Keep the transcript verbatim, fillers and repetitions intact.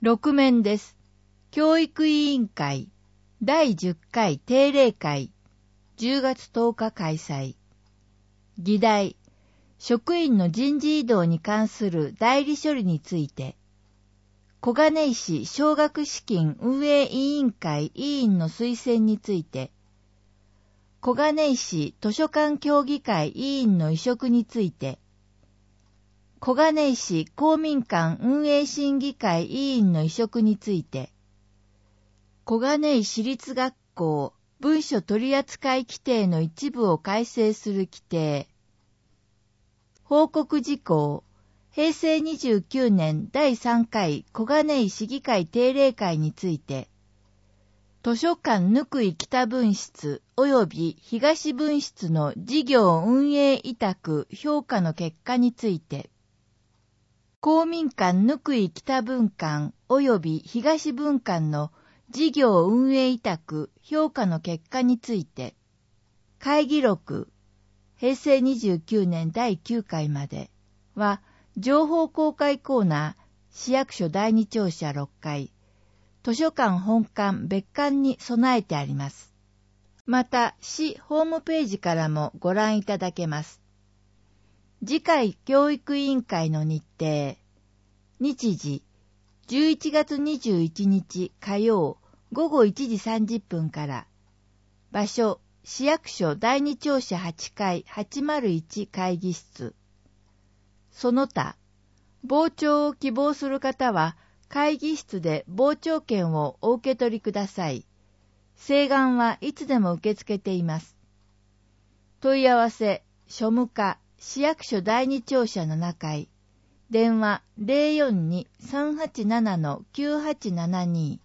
ろく面です。教育委員会だいじゅっかい定例会じゅうがつとおか開催。議題、職員の人事異動に関する代理処理について、小金井市奨学資金運営委員会委員の推薦について、小金井市図書館協議会委員の委嘱について、小金井市公民館運営審議会委員の委嘱について、小金井市立学校文書取扱規定の一部を改正する規定、報告事項、へいせいにじゅうきゅうねんだいさんかい小金井市議会定例会について、図書館貫井北分室及び東分室の事業運営委託評価の結果について、公民館貫井北分館及び東分館の事業運営委託評価の結果について、会議録、へいせいにじゅうきゅうねんだいきゅうかいまでは、情報公開コーナー、市役所だいに庁舎ろっかい、図書館本館別館に備えてあります。また、市ホームページからもご覧いただけます。次回教育委員会の日程、日時、じゅういちがつにじゅういちにち火曜ごごいちじさんじゅっぷんから、場所、市役所だいに庁舎はちかいはちまるいち会議室。その他、傍聴を希望する方は、会議室で傍聴券をお受け取りください。請願はいつでも受け付けています。問い合わせ、庶務課、市役所だいに庁舎ななかい、電話 ゼロよんに さんはちなな きゅうはちななに